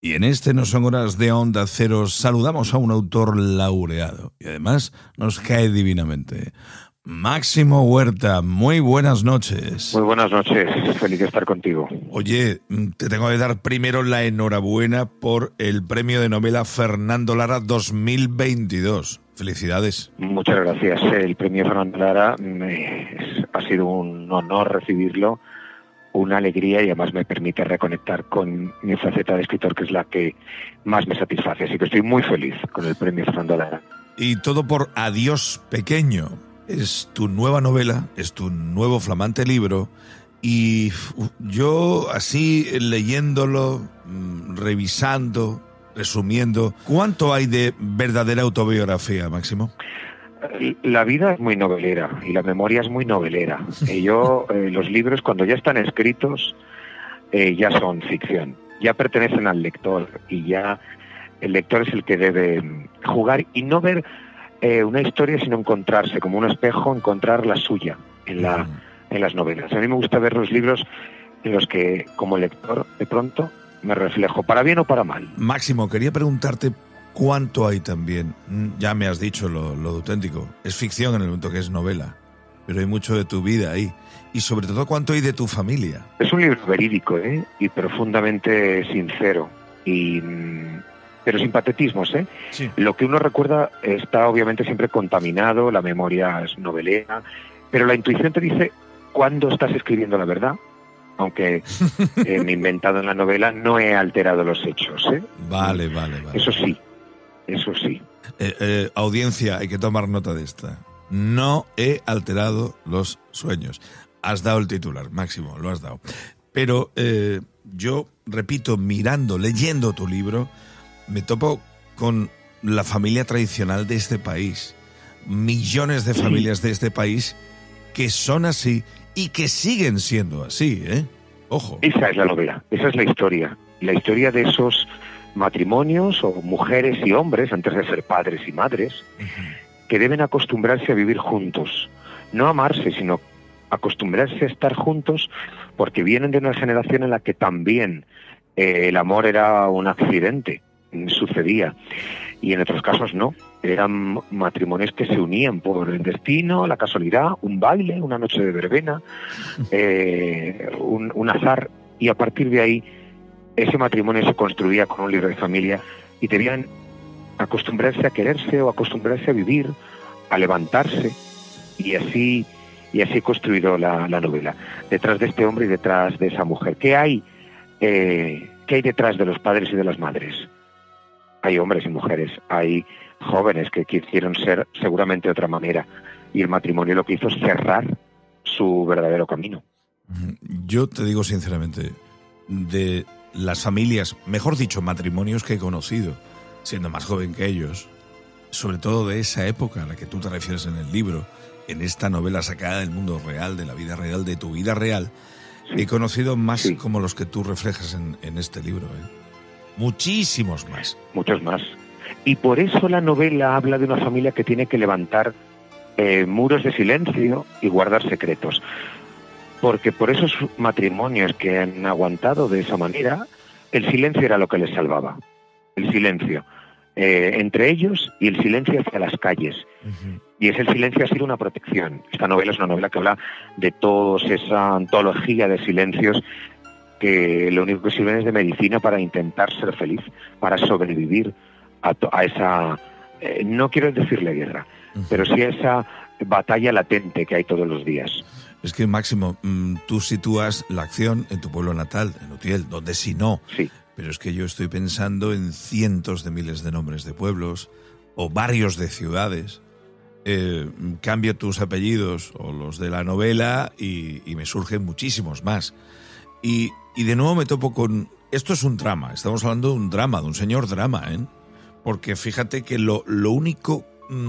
Y en este No Son Horas de Onda Cero saludamos a un autor laureado y además nos cae divinamente. Máximo Huerta, muy buenas noches. Muy buenas noches, feliz de estar contigo. Oye, te tengo que dar primero la enhorabuena por el premio de novela Fernando Lara 2022. Felicidades. Muchas gracias. El premio Fernando Lara ha sido un honor recibirlo, una alegría y además me permite reconectar con mi faceta de escritor, que es la que más me satisface. Así que estoy muy feliz con el premio Fernando Lara. Y todo por Adiós Pequeño. Es tu nueva novela, es tu nuevo flamante libro y yo así leyéndolo, revisando, resumiendo, ¿cuánto hay de verdadera autobiografía, Máximo? La vida es muy novelera y la memoria es muy novelera. Los libros cuando ya están escritos ya son ficción, ya pertenecen al lector y ya el lector es el que debe jugar y no ver una historia, sino encontrarse como un espejo, encontrar la suya en las novelas. A mí me gusta ver los libros en los que, como lector, de pronto me reflejo, para bien o para mal. Máximo, quería preguntarte cuánto hay también, ya me has dicho lo auténtico, es ficción en el momento que es novela, pero hay mucho de tu vida ahí. Y sobre todo, ¿cuánto hay de tu familia? Es un libro verídico, y profundamente sincero, pero sin patetismos, Sí. Lo que uno recuerda está obviamente siempre contaminado, la memoria es novelera, pero la intuición te dice cuándo estás escribiendo la verdad, aunque me he inventado en la novela, no he alterado los hechos, Vale. Eso sí. Audiencia, hay que tomar nota de esta. No he alterado los sueños. Has dado el titular, Máximo, lo has dado. Pero yo, repito, leyendo tu libro, me topo con la familia tradicional de este país. Millones de familias de este país que son así y que siguen siendo así, ¿eh? Ojo. Esa es la novela, esa es la historia de esos matrimonios o mujeres y hombres, antes de ser padres y madres, que deben acostumbrarse a vivir juntos, no amarse, sino acostumbrarse a estar juntos porque vienen de una generación en la que también el amor era un accidente, sucedía, y en otros casos no, eran matrimonios que se unían por el destino, la casualidad, un baile, una noche de verbena, un azar, y a partir de ahí ese matrimonio se construía con un libro de familia y debían acostumbrarse a quererse o acostumbrarse a vivir, a levantarse, y así he construido la novela, detrás de este hombre y detrás de esa mujer. ¿Qué hay detrás de los padres y de las madres? Hay hombres y mujeres, hay jóvenes que quisieron ser seguramente de otra manera, y el matrimonio lo que hizo es cerrar su verdadero camino. Yo te digo sinceramente, de las familias, mejor dicho, matrimonios que he conocido, siendo más joven que ellos, sobre todo de esa época a la que tú te refieres en el libro, en esta novela sacada del mundo real, de la vida real, de tu vida real, he conocido más como los que tú reflejas en este libro, Muchísimos más. Muchos más. Y por eso la novela habla de una familia que tiene que levantar muros de silencio y guardar secretos. Porque por esos matrimonios que han aguantado de esa manera, el silencio era lo que les salvaba. El silencio entre ellos y el silencio hacia las calles. Y ese silencio ha sido una protección. Esta novela es una novela que habla de toda esa antología de silencios que lo único que sirven es de medicina para intentar ser feliz, para sobrevivir a esa, no quiero decirle guerra, pero sí a esa batalla latente que hay todos los días. Es que, Máximo, tú sitúas la acción en tu pueblo natal, en Utiel, donde si no. Sí. Pero es que yo estoy pensando en cientos de miles de nombres de pueblos o barrios de ciudades. Cambio tus apellidos o los de la novela y me surgen muchísimos más. Y de nuevo me topo con... Esto es un drama, estamos hablando de un drama, de un señor drama, Porque fíjate que lo único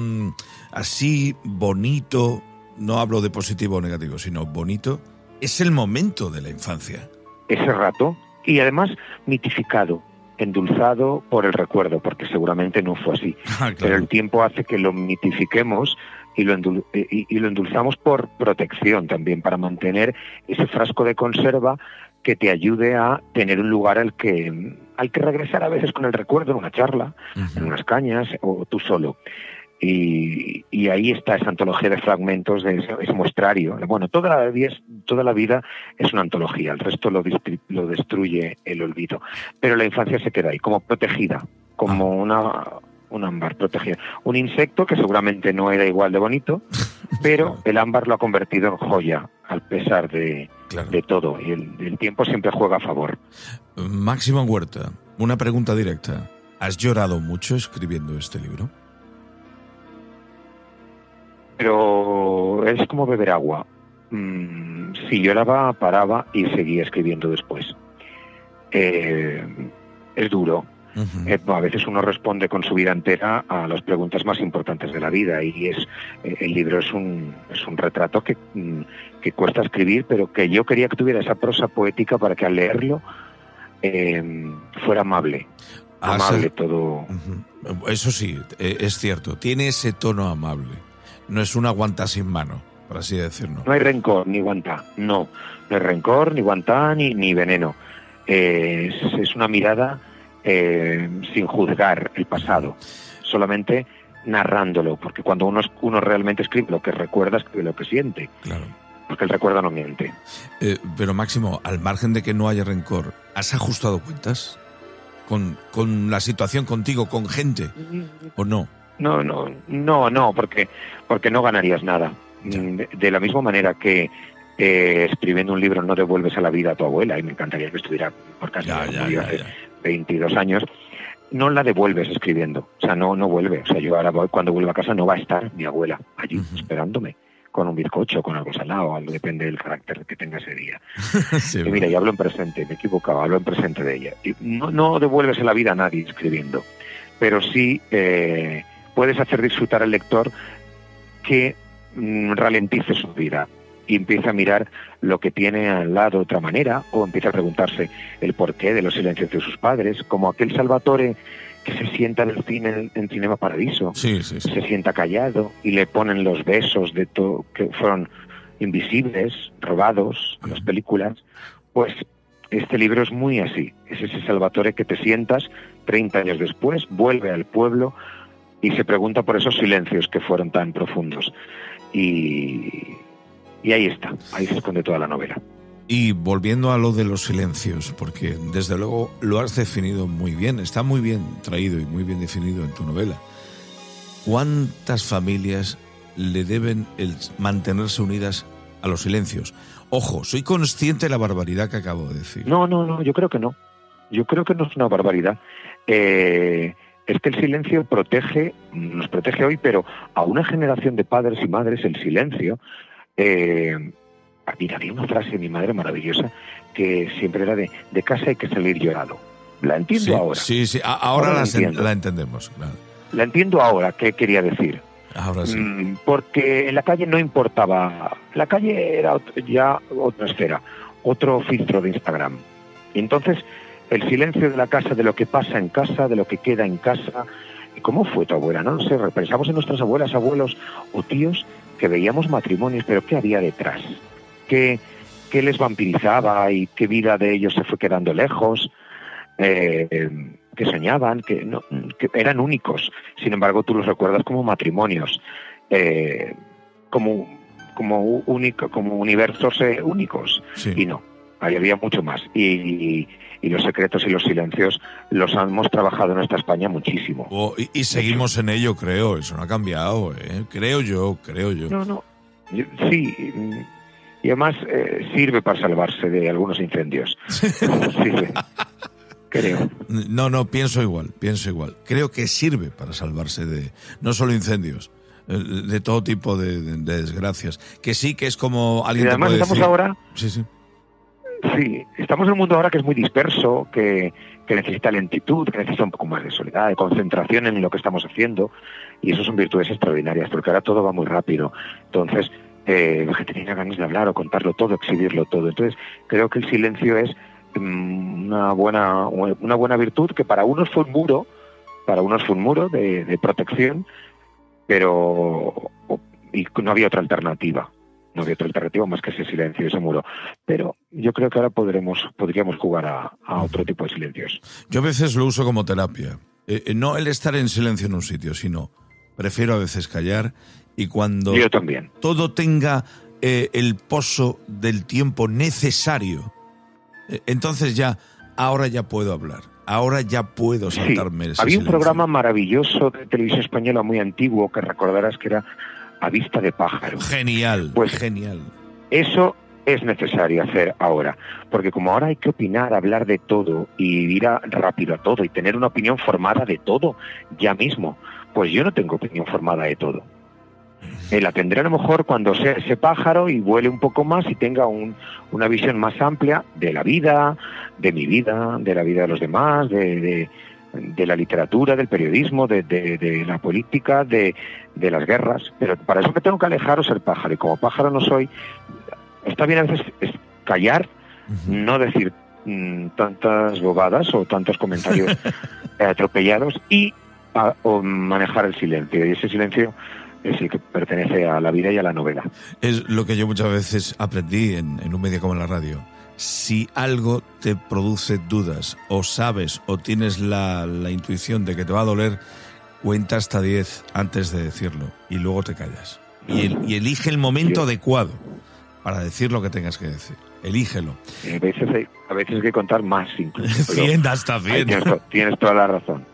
así bonito, no hablo de positivo o negativo, sino bonito, es el momento de la infancia. Ese rato, y además mitificado, endulzado por el recuerdo, porque seguramente no fue así. Claro. Pero el tiempo hace que lo mitifiquemos y lo endulzamos por protección también, para mantener ese frasco de conserva que te ayude a tener un lugar al que regresar a veces con el recuerdo, en una charla, en unas cañas, o tú solo. Y ahí está esa antología de fragmentos, de ese muestrario. Bueno, toda la vida es una antología, el resto lo destruye el olvido. Pero la infancia se queda ahí, como protegida, como un ámbar protegido. Un insecto que seguramente no era igual de bonito, pero el ámbar lo ha convertido en joya, al pesar de todo. Y el tiempo siempre juega a favor. Máximo Huerta, una pregunta directa. ¿Has llorado mucho escribiendo este libro? Pero es como beber agua. Si lloraba, paraba y seguía escribiendo después. Es duro. A veces uno responde con su vida entera a las preguntas más importantes de la vida, y el libro es un retrato que cuesta escribir, pero que yo quería que tuviera esa prosa poética para que al leerlo fuera amable. Todo. Eso sí, es cierto, tiene ese tono amable. No es una guantá sin mano, por así decirlo. No hay rencor ni guantá, no hay rencor, ni guantá, ni veneno. Es una mirada sin juzgar el pasado, solamente narrándolo, porque cuando uno realmente escribe lo que recuerda, escribe lo que siente. Claro. Porque el recuerdo no miente. Pero Máximo, al margen de que no haya rencor, ¿has ajustado cuentas con la situación contigo, con gente, o no? No, porque no ganarías nada. De la misma manera que escribiendo un libro no devuelves a la vida a tu abuela, y me encantaría que estuviera por casa, hace 22 años, no la devuelves escribiendo, o sea, no vuelve. O sea, yo ahora cuando vuelva a casa no va a estar mi abuela allí esperándome con un bizcocho, con algo salado, algo, depende del carácter que tenga ese día. Sí, y mira, yo hablo en presente, me he equivocado, hablo en presente de ella. Y no devuelves a la vida a nadie escribiendo, pero sí puedes hacer disfrutar al lector que ralentice su vida y empieza a mirar lo que tiene al lado de otra manera, o empieza a preguntarse el porqué de los silencios de sus padres, como aquel Salvatore que se sienta en el cine, en Cinema Paradiso, sí. se sienta callado y le ponen los besos de todo que fueron invisibles, robados en las películas. Pues este libro es muy así, es ese Salvatore que te sientas 30 años después, vuelve al pueblo y se pregunta por esos silencios que fueron tan profundos. Y ahí está, ahí se esconde toda la novela. Y volviendo a lo de los silencios, porque desde luego lo has definido muy bien, está muy bien traído y muy bien definido en tu novela. ¿Cuántas familias le deben el mantenerse unidas a los silencios? Ojo, soy consciente de la barbaridad que acabo de decir. No, yo creo que no. Yo creo que no es una barbaridad. Es que el silencio nos protege hoy, pero a una generación de padres y madres el silencio... mira, había una frase de mi madre maravillosa que siempre era de casa hay que salir llorado. La entiendo ahora. Sí, ahora la entendemos. Claro. La entiendo ahora, ¿qué quería decir? Ahora sí. Porque en la calle no importaba. La calle era ya otra esfera, otro filtro de Instagram. Y entonces el silencio de la casa, de lo que pasa en casa, de lo que queda en casa. ¿Cómo fue tu abuela? No lo sé, pensamos en nuestras abuelas, abuelos o tíos que veíamos matrimonios, pero ¿qué había detrás? ¿Qué les vampirizaba y qué vida de ellos se fue quedando lejos? Que soñaban, que eran únicos. Sin embargo, tú los recuerdas como matrimonios, como universos únicos. Sí. Y no, ahí había mucho más. Y los secretos y los silencios los hemos trabajado en esta España muchísimo. Y seguimos en ello, creo. Eso no ha cambiado, ¿eh? Creo yo. No. Sí. Y además sirve para salvarse de algunos incendios. Sirve. Creo. No, pienso igual. Creo que sirve para salvarse de no solo incendios, de todo tipo de desgracias. Que sí, que es como alguien te puede decir. Ahora... Sí, estamos en un mundo ahora que es muy disperso, que necesita lentitud, que necesita un poco más de soledad, de concentración en lo que estamos haciendo, y eso son virtudes extraordinarias, porque ahora todo va muy rápido. Entonces, la gente tiene ganas de hablar o contarlo todo, exhibirlo todo. Entonces, creo que el silencio es una buena virtud, que para unos fue un muro de protección, pero no había otra alternativa. No había otra alternativa más que ese silencio, ese muro. Pero yo creo que ahora podríamos jugar a otro tipo de silencios. Yo a veces lo uso como terapia. No el estar en silencio en un sitio, sino prefiero a veces callar, y cuando Yo también. todo tenga el pozo del tiempo necesario, entonces ahora ya puedo hablar. Ahora ya puedo saltarme ese Había un silencio. programa maravilloso de televisión española muy antiguo que recordarás que era A Vista de Pájaro. Genial, Pues genial. Eso es necesario hacer ahora, porque como ahora hay que opinar, hablar de todo y ir rápido a todo y tener una opinión formada de todo ya mismo, pues yo no tengo opinión formada de todo. La tendré a lo mejor cuando sea ese pájaro y vuele un poco más y tenga una visión más amplia de la vida, de mi vida, de la vida de los demás, de la literatura, del periodismo, de la política, de las guerras. Pero para eso me tengo que alejar o ser pájaro. Y como pájaro no soy, está bien a veces callar, no decir tantas bobadas o tantos comentarios atropellados o manejar el silencio. Y ese silencio es el que pertenece a la vida y a la novela. Es lo que yo muchas veces aprendí en un medio como la radio. Si algo te produce dudas, o sabes, o tienes la intuición de que te va a doler, cuenta hasta 10 antes de decirlo y luego te callas. Y elige el momento adecuado para decir lo que tengas que decir. Elígelo. A veces hay que contar más incluso. 100 hasta 100. Tienes toda la razón.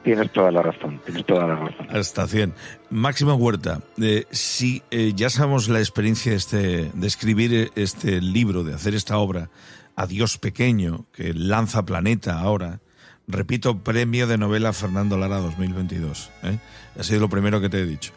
Hasta 100. Máximo Huerta, si ya sabemos la experiencia de escribir este libro, de hacer esta obra, Adiós Pequeño, que lanza Planeta ahora, repito, premio de novela Fernando Lara 2022. Ha sido lo primero que te he dicho.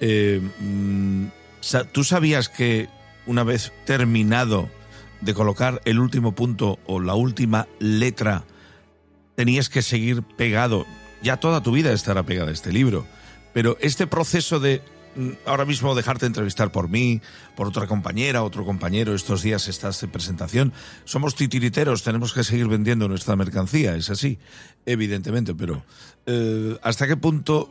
¿Tú sabías que una vez terminado de colocar el último punto o la última letra, tenías que seguir pegado? Ya toda tu vida estará pegada a este libro, pero este proceso de ahora mismo dejarte entrevistar por mí, por otra compañera, otro compañero, estos días estás en presentación, somos titiriteros, tenemos que seguir vendiendo nuestra mercancía, es así, evidentemente, pero ¿hasta qué punto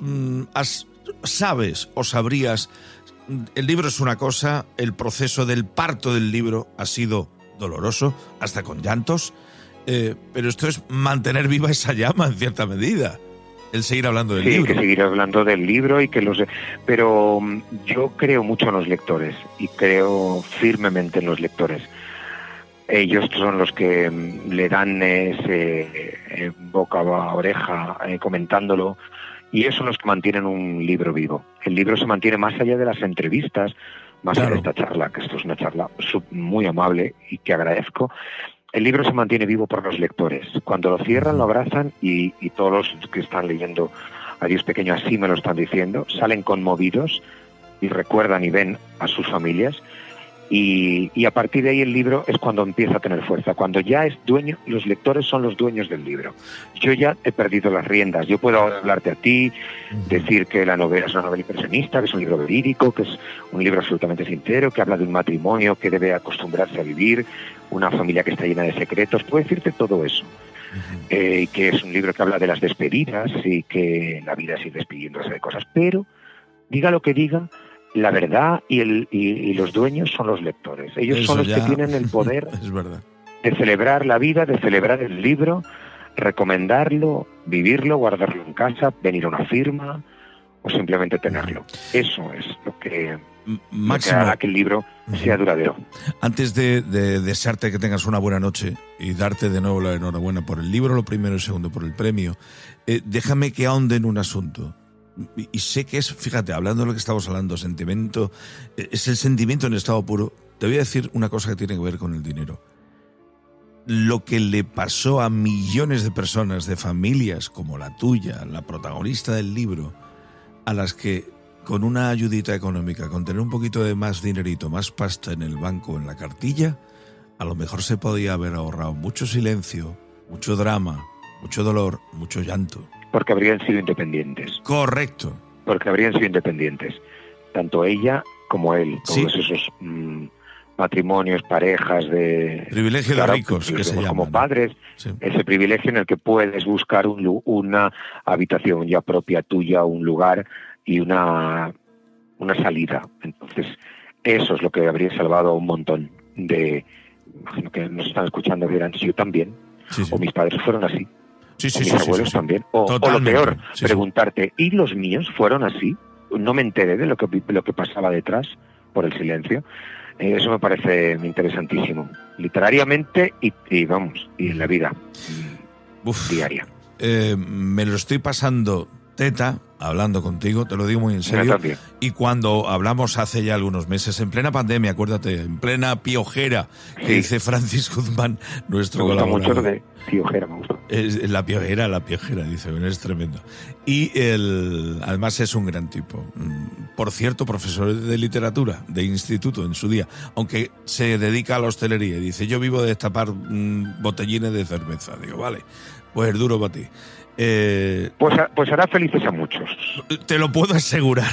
sabes o sabrías? El libro es una cosa, el proceso del parto del libro ha sido doloroso, hasta con llantos, pero esto es mantener viva esa llama en cierta medida, el seguir hablando del libro. Sí, que seguir hablando del libro pero yo creo mucho en los lectores y creo firmemente en los lectores. Ellos son los que le dan ese boca a oreja comentándolo, y esos son los que mantienen un libro vivo. El libro se mantiene más allá de las entrevistas, más allá de esta charla, que esto es una charla muy amable y que agradezco. El libro se mantiene vivo por los lectores. Cuando lo cierran, lo abrazan y todos los que están leyendo Adiós Pequeño así me lo están diciendo, salen conmovidos y recuerdan y ven a sus familias. Y a partir de ahí el libro es cuando empieza a tener fuerza, cuando ya es dueño, los lectores son los dueños del libro. Yo ya he perdido las riendas, yo puedo ahora hablarte a ti, decir que la novela es una novela impresionista, que es un libro verídico, que es un libro absolutamente sincero, que habla de un matrimonio que debe acostumbrarse a vivir, una familia que está llena de secretos, puedo decirte todo eso. Que es un libro que habla de las despedidas y que la vida es ir despidiéndose de cosas, pero diga lo que diga, la verdad y los dueños son los lectores. Ellos eso son los ya que tienen el poder es verdad. De celebrar la vida, de celebrar el libro, recomendarlo, vivirlo, guardarlo en casa, venir a una firma o simplemente tenerlo. Eso es lo que hará que el libro sea duradero. Antes de desearte que tengas una buena noche y darte de nuevo la enhorabuena por el libro, lo primero y segundo por el premio, déjame que ahonde en un asunto. Y sé que es, fíjate, hablando de lo que estamos hablando, sentimiento, es el sentimiento en estado puro. Te voy a decir una cosa que tiene que ver con el dinero. Lo que le pasó a millones de personas, de familias como la tuya, la protagonista del libro, a las que con una ayudita económica, con tener un poquito de más dinerito, más pasta en el banco, en la cartilla, a lo mejor se podía haber ahorrado mucho silencio, mucho drama, mucho dolor, mucho llanto. Porque habrían sido independientes. Correcto. Porque habrían sido independientes. Tanto ella como él. Todos esos matrimonios, parejas de... Privilegio de ricos, que se llaman, como padres. Sí. Ese privilegio en el que puedes buscar una habitación ya propia tuya, un lugar y una salida. Entonces, Eso es lo que habría salvado a un montón de... Imagino que nos están escuchando, dirán, sí, yo también. Sí, sí. O mis padres fueron así. Sí, O mis abuelos también. O lo peor, preguntarte, ¿y los míos fueron así? No me enteré de lo que pasaba detrás por el silencio. Eso me parece interesantísimo. Literariamente y vamos, y en la vida diaria. Me lo estoy pasando teta hablando contigo, te lo digo muy en serio. Y cuando hablamos hace ya algunos meses, en plena pandemia, acuérdate, en plena piojera, que dice Francis Guzmán, nuestro colaborador. Me gusta mucho lo de piojera, me gusta. La piojera, dice, es tremendo. Y además es un gran tipo. Por cierto, profesor de literatura, de instituto en su día, aunque se dedica a la hostelería. Y dice, yo vivo de destapar botellines de cerveza. Digo, vale, pues duro para ti. Pues hará felices a muchos. Te lo puedo asegurar.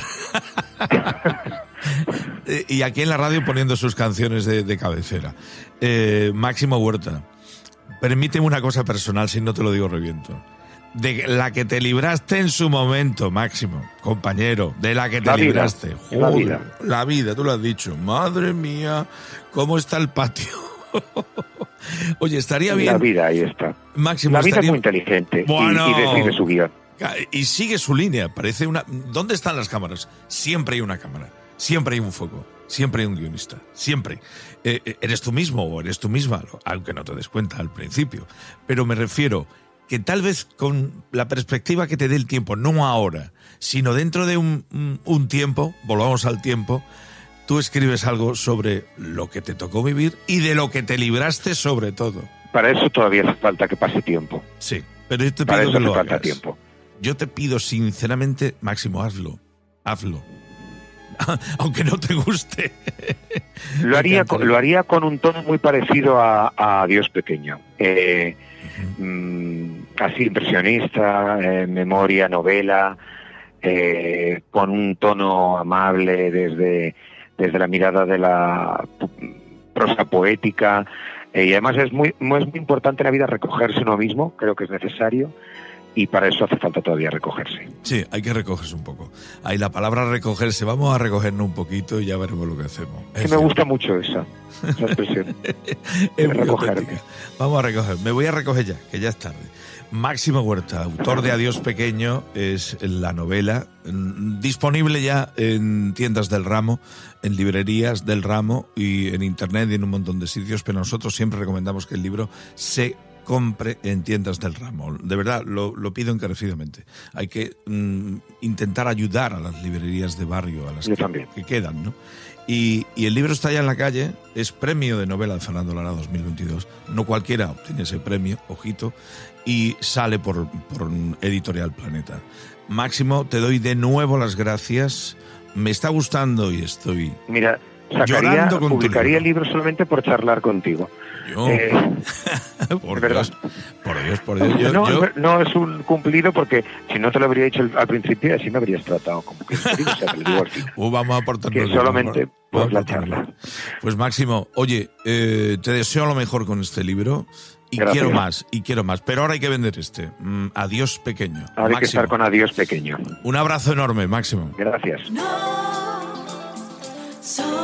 Y aquí en la radio poniendo sus canciones de cabecera. Máximo Huerta, permíteme una cosa personal, si no te lo digo reviento. De la que te libraste en su momento, Máximo, compañero, de la que te libraste. Joder, la vida, tú lo has dicho. Madre mía, ¿cómo está el patio? Oye, estaría bien. La vida, ahí está. Máximo, la vida es muy inteligente y decide su guión. Y sigue su línea. Parece una. ¿Dónde están las cámaras? Siempre hay una cámara. Siempre hay un foco. Siempre hay un guionista. Siempre. Eres tú mismo o eres tú misma, aunque no te des cuenta al principio. Pero me refiero que tal vez con la perspectiva que te dé el tiempo, no ahora, sino dentro de un tiempo, volvamos al tiempo, tú escribes algo sobre lo que te tocó vivir y de lo que te libraste sobre todo. Para eso todavía hace falta que pase tiempo. Sí, pero yo te pido que lo hagas. Falta tiempo. Yo te pido sinceramente, Máximo, hazlo. Aunque no te guste. Lo haría con un tono muy parecido a Dios pequeño. Así impresionista, memoria, novela, con un tono amable desde la mirada de la prosa poética, y además es muy importante en la vida recogerse uno mismo, creo que es necesario, y para eso hace falta todavía recogerse. Sí, hay que recogerse un poco. Hay la palabra recogerse, vamos a recogernos un poquito y ya veremos lo que hacemos. Que me gusta mucho esa expresión. Es muy auténtica. Vamos a recoger, me voy a recoger ya, que ya es tarde. Máximo Huerta, autor de Adiós Pequeño, es la novela, disponible ya en tiendas del ramo, en librerías del ramo y en internet y en un montón de sitios, pero nosotros siempre recomendamos que el libro se compre en tiendas del ramo. De verdad, lo pido encarecidamente. Hay que intentar ayudar a las librerías de barrio, a las que quedan, ¿no? Y el libro está ya en la calle, es premio de novela de Fernando Lara 2022. No cualquiera obtiene ese premio, ojito, y sale por Editorial Planeta. Máximo, te doy de nuevo las gracias. Me está gustando y estoy llorando con publicaría el libro solamente por charlar contigo. Por Dios. No es un cumplido, porque si no te lo habría dicho al principio, así me habrías tratado como que te lo digo al final. Vamos a aportarnos. Que solamente por la charla. Pues Máximo, oye, te deseo lo mejor con este libro. Y gracias. quiero más, pero ahora hay que vender este. Adiós Pequeño. Ahora hay que estar con Adiós Pequeño. Un abrazo enorme, Máximo. Gracias. No,